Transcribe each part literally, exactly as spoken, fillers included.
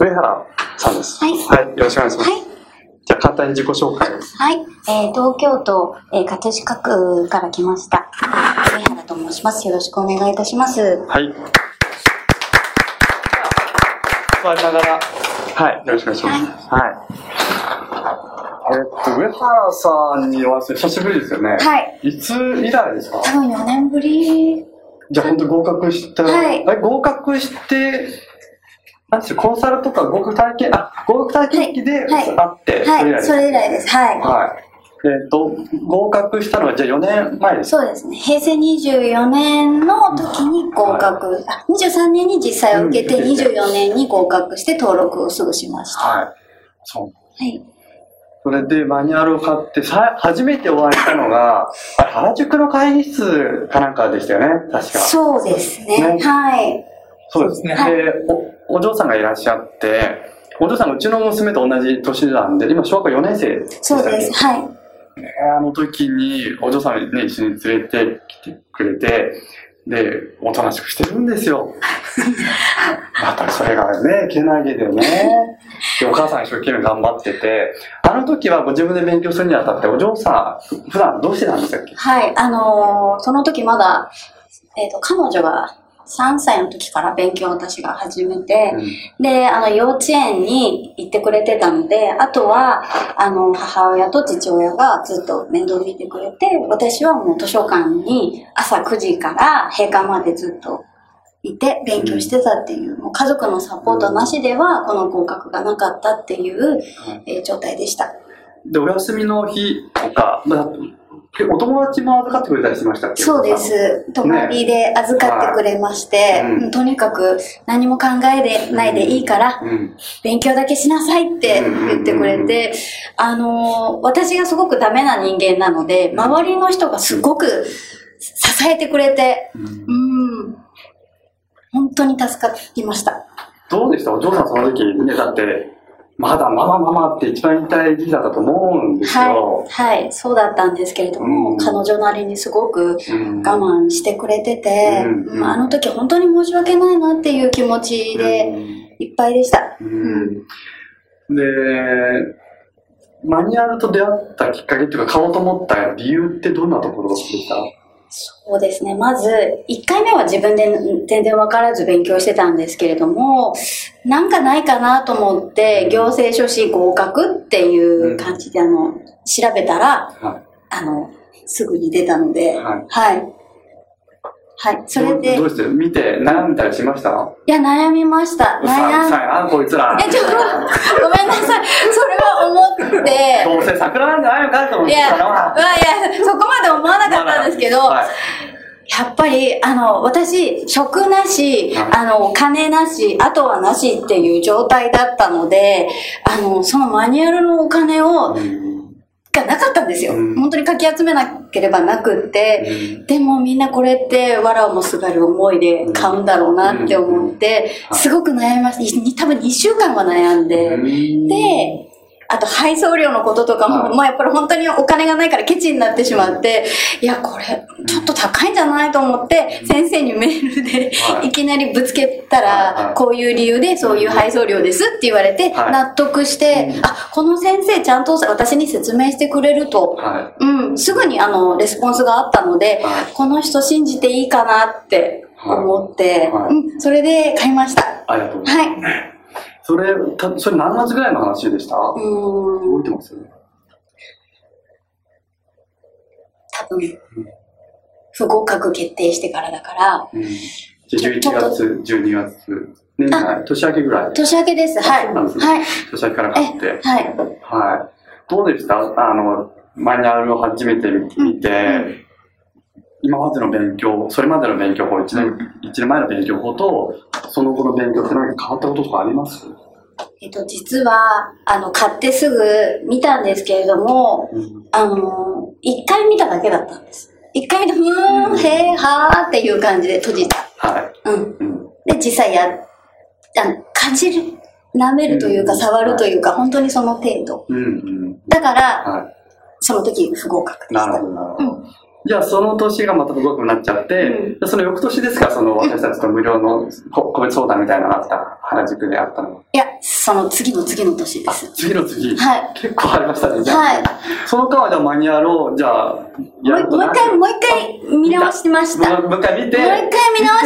上原さんです。 はい。 はい。よろしくお願いします。 はい。 じゃあ、簡単に自己紹介を。 はい。えー、東京都、えー、葛飾区から来ました。上原と申します。よろしくお願いいたします。 はい。座りながら、はい。よろしくお願いします。はい。はい、えー、っと、上原さんには久しぶりですよね。 はい。 いつ以来ですか？ 多分よねんぶり。 じゃあ、本当に合格した。 はい。 合格して、なんでしょう、コンサルとか合格体験、あ、合格体験期で会って、 はい、はい、それ以来です。はい。 はい。えっと、合格したのはじゃあよねんまえですか？ そうですね。へいせいにじゅうよねんの時に合格、はい、あ、にじゅうさんねんに実際を受けて、にじゅうよねんに合格して登録をすぐしました。 はい。そう。 はい。 それでマニュアルを買ってさ、初めてお会いしたのが、あれ原宿の会議室かなんかでしたよね、確か。 そうですね。ね、はい。 そうですね。はい、でお、お嬢さんがいらっしゃって、お嬢さんがうちの娘と同じ年なんで、今小学校よねん生でしたっけ？ そうです。はい。 あの時にお嬢さんね、一緒に連れてきてくれて、で、おとなしくしてるんですよ。やっぱりそれがね、けなげでね。で、お母さん一生懸命頑張ってて、あの時はご自分で勉強するにあたって、お嬢さん、普段どうしてたんですか？ はい、あのー、その時まだ、えっと、彼女がさんさいの時から勉強を私が始めて、うん、で、あの、幼稚園に行ってくれてたので、あとは、あの、母親と父親がずっと面倒見てくれて、私はもう図書館に朝くじから閉館までずっといて勉強してたっていう、もう家族のサポートなしではこの合格がなかったっていう、うん、えー、状態でした。 で、お休みの日とか、お友達も預かってくれたりしましたっけ？ そうです。泊まりで預かってくれまして、ね、うん、とにかく何も考えでないでいいから、うん、勉強だけしなさいって言ってくれて、あのー、私がすごくダメな人間なので、周りの人がすごく支えてくれて、うん、うん、本当に助かりました。 どうでした？お嬢さんその時ね、だって、まだママママって一番言いたい時期だったと思うんですよ。 はい、はい、そうだったんですけれども、うん、彼女なりにすごく我慢してくれてて、うんうん、あの時本当に申し訳ないなっていう気持ちでいっぱいでした。うんうん、で、マニュアルと出会ったきっかけっていうか、買おうと思った理由ってどんなところでした？ そうですね。まず、いっかいめは自分で全然わからず勉強してたんですけれども、なんかないかなと思って、行政書士合格っていう感じで、あの、調べたら、はい、あの、すぐに出たので、はい。はい。はい。それで。 どうして見て悩んだりしました？ いや、悩みました。 悩んだ。あ、こいつら。 え、ちょっと、ごめんなさい。それは思って。 どうせ桜なんじゃないのかと思ってたのは。 いや、いや、そこまで思わなかったんですけど、はい、やっぱり、あの、私、職なし、はい、あの、金なし、あとはなしっていう状態だったので、あの、そのマニュアルのお金を、うんがなかったんですよ、うん、本当にかき集めなければなくって、うん、でもみんなこれってわらをもすがる思いで買うんだろうなって思って、すごく悩みました。多分にしゅうかんは悩んで、うん、であと配送料のこととかも、はい、まあやっぱり本当にお金がないからケチになってしまって、いやこれちょっと高いんじゃないと思って、先生にメールでいきなりぶつけたら、こういう理由でそういう配送料ですって言われて、納得して、あ、この先生ちゃんと私に説明してくれると、うん、すぐにあのレスポンスがあったので、この人信じていいかなって思って、うん、それで買いました。 ありがとうございます。はい。それ、た、それ何月ぐらいの話でした？うーん。覚えてます？ 多分、うん、不合格決定してからだから、うん、 じゃじゅういちがつ、じゅうにがつ、年内、年明けぐらい？ 年明けです、はい。 そうなんですね。はい。年明けから買って。 はい。 はい。どうでした？あの、マニュアルを初めて見て、うん今までの勉強、それまでの勉強法、一年、一年前の勉強法と、その後の勉強って何か変わったこととかあります？ えっと、実は、あの、買ってすぐ見たんですけれども、うん、あの、一回見ただけだったんです。一回見て、ふーん、へー、はーっていう感じで閉じた。 はい。 うん。うん、で、実際や、あの、感じる、舐めるというか、うん、触るというか、はい、本当にその程度。うんうん、だから、はい、その時不合格でした。 なるほど、なるほど。うんじゃあその年がまた不合格になっちゃって、うん、その翌年ですか、その私たちと無料の個別相談みたいなのがあった、原宿であったの。 いや、その次の次の年です。 次の次はい。 結構ありましたね、 じゃあ。はい。 その間はじゃあマニュアルを、じゃあ、 やるともう一回、もう一回見直しました。 もう一回見て、 もう一回見直して、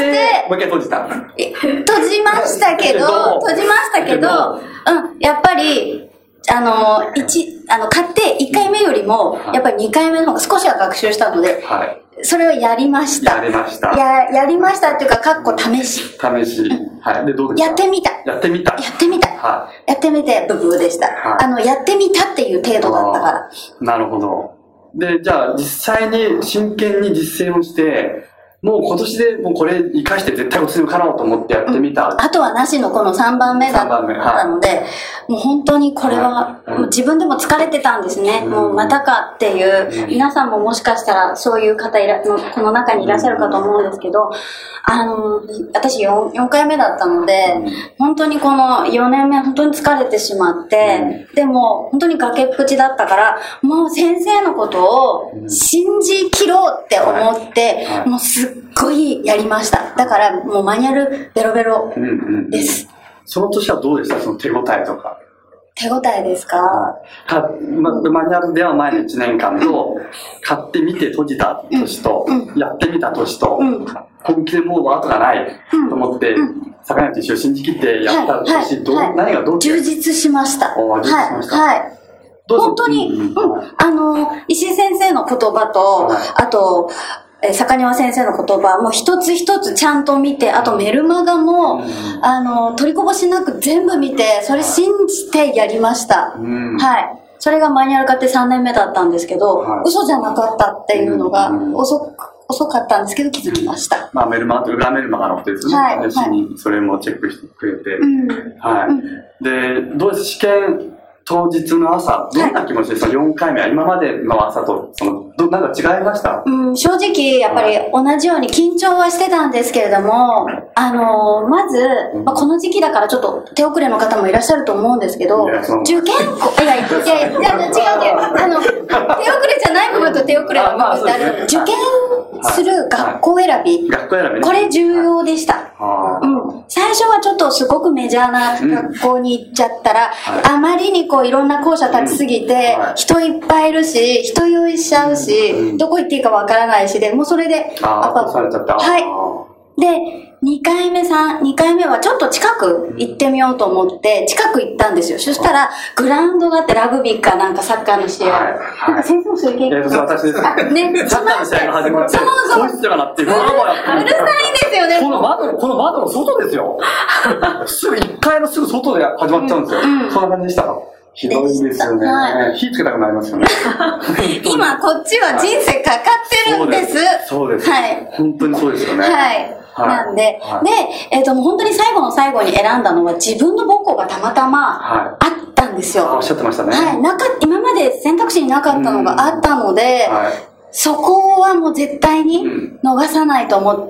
もう一回閉じた。 閉じましたけど、閉じましたけど、うん、やっぱり、あの、一、あの、買っていっかいめよりも、やっぱりにかいめの方が少しは学習したので、はい、それをやりました。 やりました。 や、やりましたっていうか、かっこ試し。 試し。はい。で、どうですか？ やってみた。 やってみた。 やってみた。はい。やってみて、ブブーでした。はい。あの、やってみたっていう程度だったから。 なるほど。で、じゃあ、実際に真剣に実践をして、もう今年でもうこれ活かして絶対今年受かろうと思ってやってみた、 うん、あとはなしのこのさんばんめだったので、はい、もう本当にこれは、はい、もう自分でも疲れてたんですね、うん、もうまたかっていう、うん、皆さんももしかしたらそういう方いらこの中にいらっしゃるかと思うんですけど、あの私 4, よんかいめだったので、うん、本当にこのよねんめ本当に疲れてしまって、うん、でも本当に崖っぷちだったからもう先生のことを信じきろうって思って、はいはい、もうすっごいやりました。だからもうマニュアルベロベロです、うんうん、 その年はどうでした？その手応えとか。 手応えですか？はま、マニュアルでは前のいちねんかんと、買ってみて閉じた年と、うんうん、やってみた年と、うん、本気でもう後がないと思って、坂井と一緒に信じ切ってやった年、はいどはい、何がどう充実しました。 お充実しました。 はい。はい、本当に、うんうん、あの、石井先生の言葉と、はい、あと、え、坂庭先生の言葉も一つ一つちゃんと見て、あとメルマガも、うん、あの、取りこぼしなく全部見て、それ信じてやりました。うん、はい。それがマニュアル化ってさんねんめだったんですけど、はい、嘘じゃなかったっていうのが、うん、遅く、遅かったんですけど気づきました。うん、 まあメルマガと裏メルマガのことですね。はい。はい、それもチェックしてくれて。うん、はい。うん、で、どうです試験当日の朝、どんな気持ちで、はい、そのよんかいめは今までの朝と、その、ど、なんか違いました？ うん、正直、やっぱり同じように緊張はしてたんですけれども、あのー、まず、まあ、この時期だからちょっと手遅れの方もいらっしゃると思うんですけど、受験校、いやいや、いや、いや、違う違う、あの、手遅れじゃない部分と手遅れの部分ってある。受験する学校選び、 学校選び、 これ重要でした。うん。最初はちょっとすごくメジャーな学校に行っちゃったら、あまりにこういろんな校舎立ちすぎて、人いっぱいいるし、人酔いしちゃうし、どこ行っていいかわからないしで、もうそれで、 ああ、されちゃった。 はい。で、にかいめさん、にかいめはちょっと近く行ってみようと思って、近く行ったんですよ。そしたら、グラウンドがあってラグビーかなんかサッカーの試合。はい。なんか先生もそういう経験。 えー、私です。あ、ね、サッカーの試合が始まって、そうそう。そういうがなって、うるさいですよね。 この窓、この窓の外ですよ。すぐいっかいのすぐ外で始まっちゃうんですよ。うんうん、そんな感じでしたか？ひどいですよね。はい、火つけたくなりますよね。 今こっちは人生かかってるんです。 そうです。はい。本当にそうですよね。 はい。なんで、はい、で、えっと、もう本当に最後の最後に選んだのは自分の母校がたまたまあったんですよ。 はい、おっしゃってましたね。 はい。なか、今まで選択肢になかったのがあったので、はい、そこはもう絶対に逃さないと思って、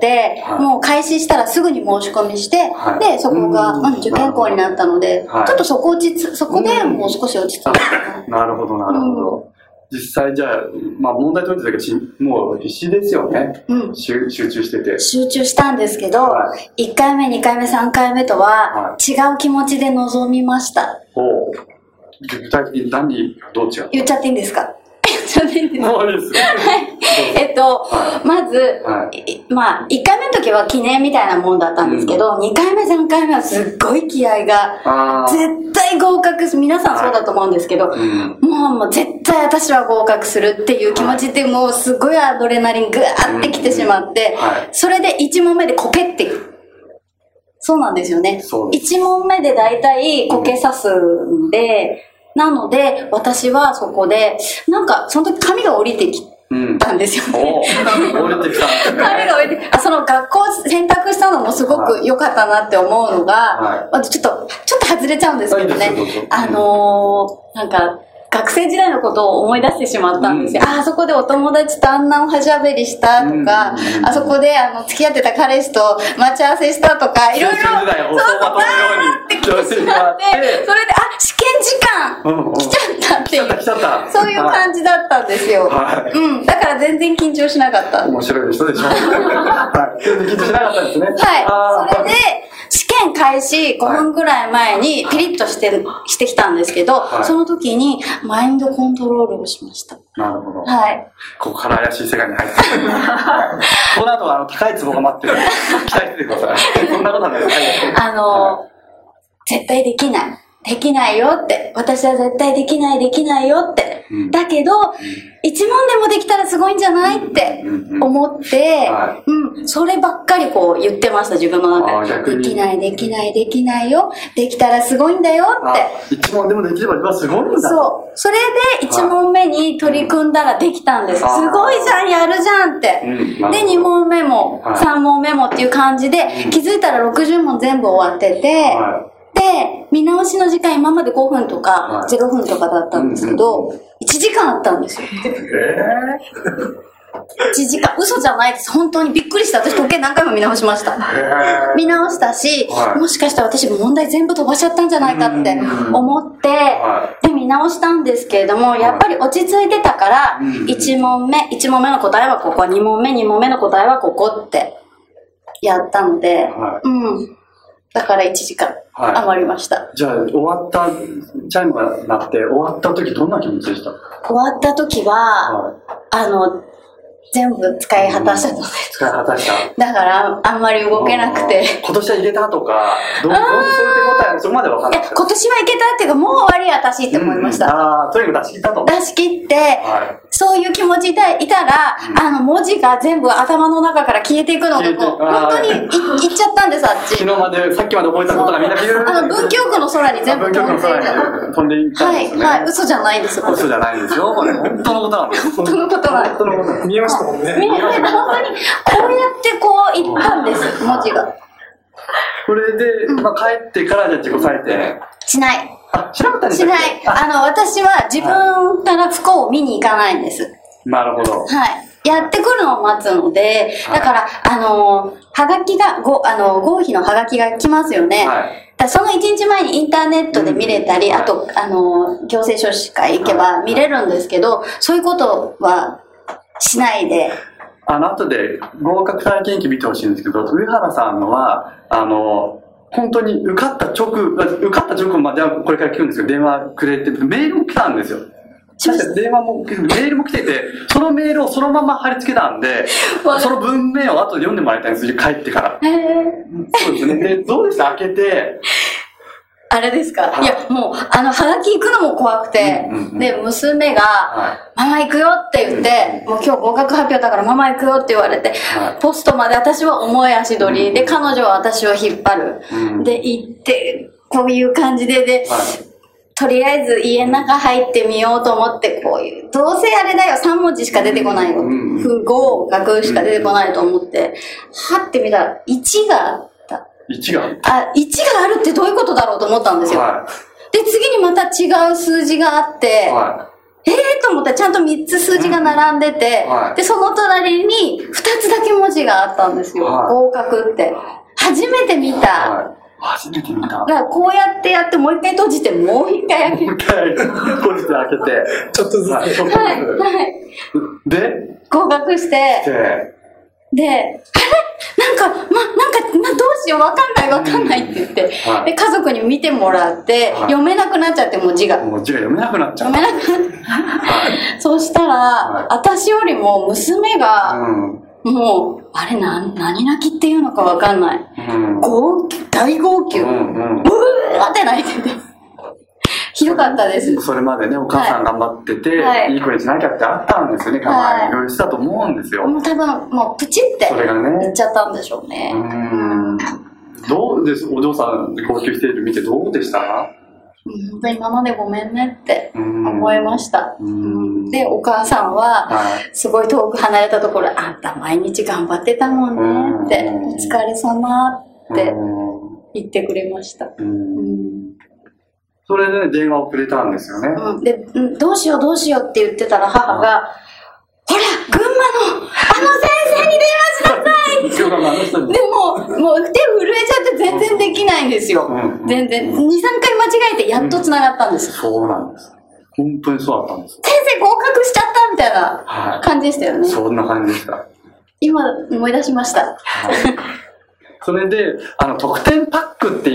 うん、もう開始したらすぐに申し込みして、はい、で、そこが、うん、受験校になったので、はい、ちょっとそこ落ちつ、そこでもう少し落ち着いた。 なるほど、なるほど。うん、実際じゃあ、まあ問題解いてたけど、もう必死ですよね。うん。集中してて。 集中したんですけど、はい、いっかいめ、にかいめ、さんかいめとは、違う気持ちで臨みました。 ほう。具体的に何、どう違う？ 言っちゃっていいんですか？言っちゃっていいんですか？ もういいです。 はい。えっと、はい、まず、はい、まあ、いっかいめの時は記念みたいなもんだったんですけど、うん、にかいめ、さんかいめはすっごい気合が、絶対合格する。皆さんそうだと思うんですけど、はい、もう、もう絶対私は合格するっていう気持ちで、もうすごいアドレナリングワーってきてしまって、はい、それでいち問目でこけってそうなんですよね。いち問目で大体こけさすんで、うん、なので私はそこでなんかその時髪が降りてきたんですよね。 うん、降りてきた。 髪が降りてあ、その学校を選択したのもすごく良かったなって思うのが、はい、ちょっとちょっと外れちゃうんですけどね。あのー、なんか学生時代のことを思い出してしまったんですよ。うん、あ、あそこでお友達とあんなおはしゃべりしたとか、うん、あそこであの付き合ってた彼氏と待ち合わせしたとか、いろいろ、そうそう、バーって来てしまって、それで、あ、試験時間来ちゃったっていう、来ちゃった、そういう感じだったんですよ。はい、うん。だから全然緊張しなかった。 面白い人でしょ。はい。全然緊張しなかったんですね。 はい。それで、試験開始ごふんぐらい前にピリッとしてる、してきたんですけど、はい、その時にマインドコントロールをしました。 なるほど。 はい。 ここから怪しい世界に入ってる。この後はあの高い壺が待ってる。期待してください。そんなことはないです。 あの、はい、絶対できない。できないよって。私は絶対できない、できないよって。うん、だけど、一、うん、問でもできたらすごいんじゃないって思って、うん、うん、そればっかりこう言ってました、自分の中で。できない、できない、できないよ。できたらすごいんだよって。 一問でもできればすごいんだ。 そう。それで一問目に取り組んだらできたんです。すごいじゃん、やるじゃんって。うん、で、二問目も、三問目もっていう感じで、気づいたらろくじゅう問全部終わってて、はいで、見直しの時間今までごふんとかゼロふんとかだったんですけど、うん、いちじかんあったんですよ。えー、いちじかん、嘘じゃないです。本当にびっくりした。私時計何回も見直しました。えー、見直したし、はい、もしかしたら私問題全部飛ばしちゃったんじゃないかって思って、はい、で見直したんですけれども、やっぱり落ち着いてたから、いち問目、いち問目の答えはここ、に問目、に問目の答えはここってやったので、はい、うん。だからいちじかん余りました。 はい、じゃあ終わった、チャイムが鳴って終わった時どんな気持ちでした？ 終わった時は、はい、あの、全部使い果たしたのです。 使い果たした。 だからあんまり動けなくて。 今年は入れたとか、どう、どうそういう手応え、そこまでわかんない。いや、 今年はいけたっていうか、もう終わりや私って思いました。うん、 ああ、とにかく出し切ったと。 出し切って、はい、そういう気持ちでいたら、うん、あの、文字が全部頭の中から消えていくのが、もう、本当にい、いっちゃったんです、あっち。 昨日まで、さっきまで覚えたことがみんなビューあの、文京区の空に全部飛んでいく。飛んでいったんですね。 はい、はい、嘘じゃないんですよ。 嘘じゃないんですよ。これ、本当のことなんです。 本当のことなんです。本当のこと。 見えましたもんね。 見えました。本当に、こうやってこう言ったんです、文字が。 これで、まあ、帰ってからじゃあ自己採点。 しない。 あ、しなかったんですか？ しない。あの、私は自分から不幸を見に行かないんです。 なるほど。 はい。やってくるのを待つので、だから、はい、あの、はがきが、ご、あの、合否のはがきが来ますよね。はい。だそのいちにちまえにインターネットで見れたり、うん、あと、あの、行政書士会行けば見れるんですけど、はい、そういうことはしないで、 あの、後で合格体験記見てほしいんですけど、上原さんのは、あの、本当に受かった直、受かった直後まではこれから聞くんですけど、電話くれて、メールも来たんですよ。確かに電話も、メールも来てて、そのメールをそのまま貼り付けたんで、その文面を後で読んでもらいたいんですよ、帰ってから。へー。そうですね。で、どうでした？開けて。 あれですか？いや、もう、あの、はがき行くのも怖くて、うんうんうん、で、娘が、はい、ママ行くよって言って、うんうん、もう今日合格発表だからママ行くよって言われて、はい、ポストまで私は重い足取り、うん、で、彼女は私を引っ張る。うん、で、行って、こういう感じで、で、はい、とりあえず家の中入ってみようと思って、こういう、どうせあれだよ、さん文字しか出てこないよ。うんうん、不合格しか出てこないと思って、はってみたら、いちが、 いちがあ、いちがあるってどういうことだろうと思ったんですよ。はい、で、次にまた違う数字があって、はい、えーと思ったらちゃんとみっつ数字が並んでて、うんはい、で、その隣にふたつだけ文字があったんですよ。はい、合格って。初めて見た。 はい、初めて見た。だからこうやってやってもう一回閉じて、もう一回開けて。 もう一回閉じて開けて。ちょっとずつ。はい、 はい。はい、 で合格して、で、あれなんか、ま、なんか、ま、どうしよう、わかんないわかんないって言って、はい、で、家族に見てもらって、はい、読めなくなっちゃって、文字が。 文字が読めなくなっちゃう。 読めなくなっちゃう。はい、そうしたら、はい、私よりも娘が、うん、もう、あれ、な、何泣きっていうのかわかんない。うん、号泣、大号泣。うんうん、ブーって泣いてて。ひどかったです。 それまでね、お母さん頑張ってて、はい、いい子にしなきゃってあったんですよね、我慢いろいろしてたと思うんですよ。 もう多分、もうプチって言っちゃったんでしょうね。うーん。 どうです、お嬢さん号泣している見てどうでした？ 本当に今までごめんねって思いました。で、お母さんは、すごい遠く離れたところで、あんた毎日頑張ってたもんねって、お疲れ様って言ってくれました。うんそれで、ね、電話をくれたんですよね。 うん、で、どうしようどうしようって言ってたら母が、ほら、群馬のあの先生に電話しなさいでも、もう手震えちゃって全然できないんですよ。うん、全然。に、さんかい間違えてやっと繋がったんです。 うん、そうなんです。本当にそうだったんです。 先生合格しちゃったみたいな感じでしたよね。はい、 そんな感じでした。 今思い出しました。はいそれで、あの、特典パックっていう、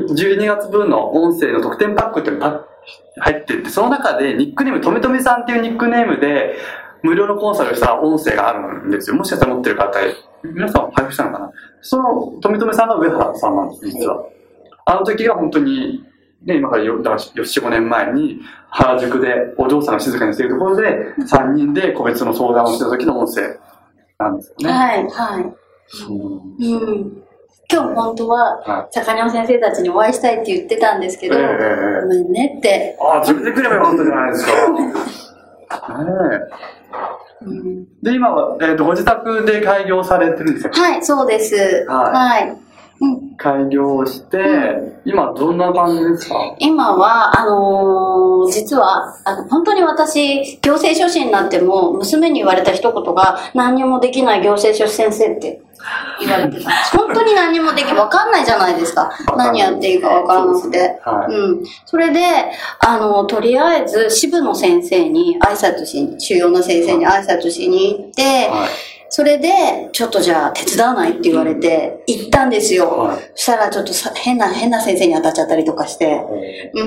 じゅうにがつぶんの音声の特典パックっていうのが入ってて、その中でニックネーム、とめとめさんっていうニックネームで、無料のコンサルした音声があるんですよ。もしかしたら持ってる方、皆さん配布したのかな。その、とめとめさんが上原さんなんです、実は。あの時が本当に、ね、今からよ、だからよん、ごねんまえに、原宿でお嬢さんが静かにしているところで、さんにんで個別の相談をした時の音声なんですよね。 はい、はい。うん、今日本当は坂庭先生たちにお会いしたいって言ってたんですけど、えー、ごめんねって。 ああ、自分で来ればよかったじゃないですか。ねえうん、で、今は、えーと、ご自宅で開業されてるんですよ。 はい、そうです。はい。はいうん、開業して、うん、今どんな感じですか？ 今は、あのー、実はあの、本当に私、行政書士になっても、娘に言われた一言が、何にもできない行政書士先生って言われてたんです。本当に何にもでき、わかんないじゃないですか。何やっていいかわからなくて。はい、うん。それで、あの、とりあえず、支部の先生に挨拶しに、主要な先生に挨拶しに行って、はいそれで、ちょっとじゃあ手伝わないって言われて、行ったんですよ。はい、そしたらちょっとさ変な、変な先生に当たっちゃったりとかして。うん。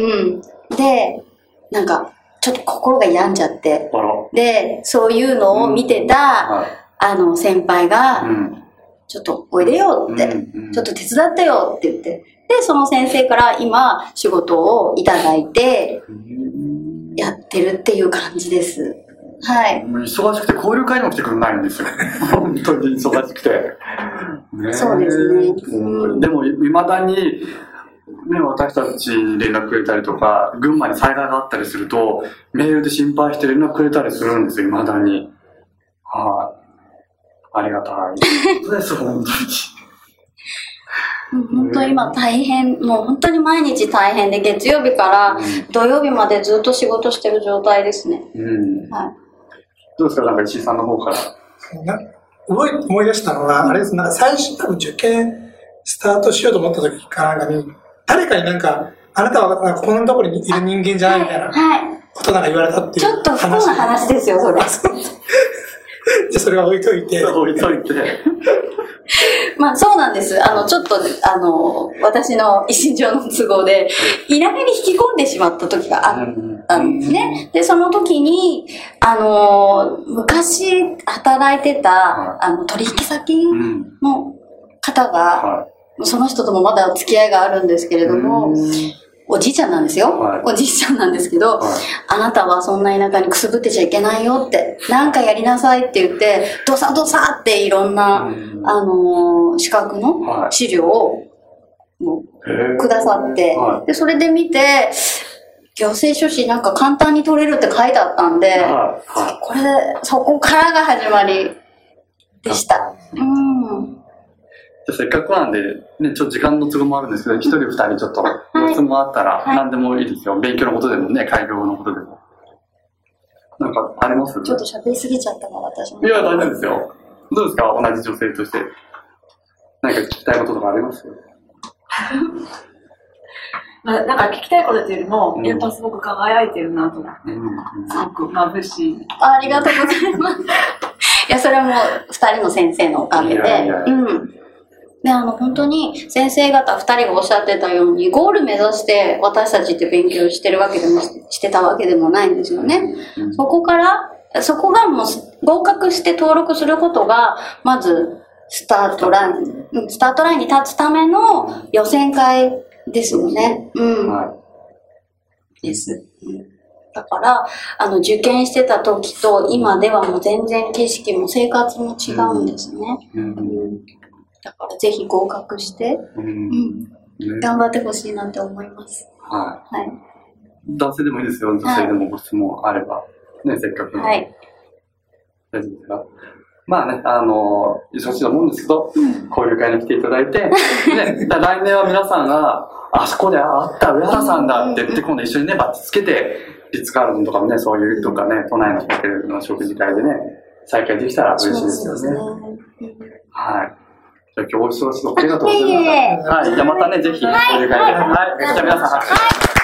で、なんか、ちょっと心が病んじゃって。で、そういうのを見てた、うんはい、あの、先輩が、うん、ちょっとおいでよって、うん、ちょっと手伝ってよって言って。で、その先生から今、仕事をいただいて、やってるっていう感じです。はい。 忙しくて交流会にも来てくれないんですよ。本当に忙しくて。 ね、そうですね。 うん、でも、未だに、ね、私たちに連絡くれたりとか、群馬に災害があったりすると、メールで心配して連絡くれたりするんですよ、未だに。はい、あ。ありがたい。そうです、本当に。本当今大変、もう本当に毎日大変で、月曜日から土曜日までずっと仕事してる状態ですね。うん。はい。 どうですか、なんか石井さんの方から。 な思い、思い出したのは、あれです、なんか最初多分受験スタートしようと思った時かなんかに、誰かになんか、あなたはなんかこんなところにいる人間じゃないみたいなことなんか言われたっていう話。 ちょっと不幸な話ですよ、それ。 じゃそれは置いといて。 置いといて。 まあそうなんです。あの、ちょっと、あの、私の一身上の都合で、田舎に引き込んでしまった時があったんですね。で、その時に、あの、昔働いてた、あの、取引先の方が、その人ともまだ付き合いがあるんですけれども、おじいちゃんなんですよ、はい、おじいちゃんなんですけど、はい、あなたはそんな田舎にくすぶってちゃいけないよって、なんかやりなさいって言って、ドサドサっていろんな、あのー、資格の資料をもうくださって、はい、で、それで見て、行政書士なんか簡単に取れるって書いてあったんで、はい、これで、そこからが始まりでした。うんせっかくなんで、ね、ちょっと時間の都合もあるんですけど、一人二人ちょっと質問あったら何でもいいですよ。はい、勉強のことでもね、開業のことでも。なんかあります？ ちょっと喋りすぎちゃったから、私も。 いや、大丈夫ですよ。どうですか？同じ女性として。何か聞きたいこととかあります？ まあ、なんか聞きたいことっていうよりも、うん、やっぱすごく輝いてるなと思って、うん、すごく眩しい。 ありがとうございます。いや、それはもう二人の先生のおかげで。いやいやうん。で、あの、本当に先生方二人がおっしゃってたように、ゴール目指して私たちって勉強してるわけでも、してたわけでもないんですよね。うん、そこから、そこがもう合格して登録することが、まず、スタートライン、スタートラインに立つための予選会ですよね。うん。はい、です。うんだから、あの、受験してた時と今ではもう全然景色も生活も違うんですね。うんうん、だからぜひ合格して、うんうんね、頑張ってほしいなって思います。はい。はい、 男性でもいいですよ。女性でもご質問あれば。はい、ね、せっかくの。はい。大丈夫ですか？ まあね、あの、忙しいと思うんですけど、うん、交流会に来ていただいて、ね、来年は皆さんが、あそこで会った上原さんだって言って、今度一緒にね、バッチつけて、リッツ・カールトンとかもね、そういうとかね、都内のホテルの食事会でね、再会できたら嬉しいですよね。はい。じゃあ今日お忙しいとこありがとうございました。はい。じゃあまたね、ぜひ交流会で。はい。じゃあ皆さん、拍手。